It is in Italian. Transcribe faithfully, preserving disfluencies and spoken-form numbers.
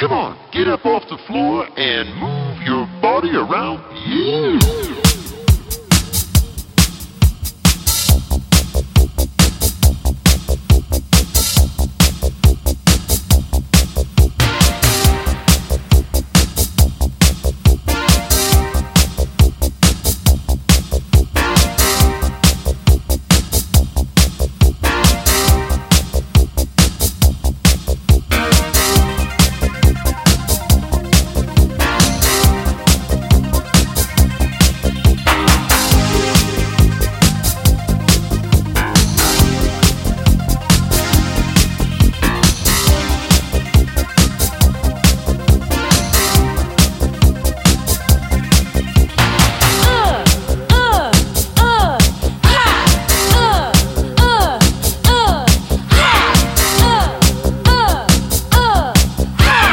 Come on, get up off the floor and move your body around. Yeah.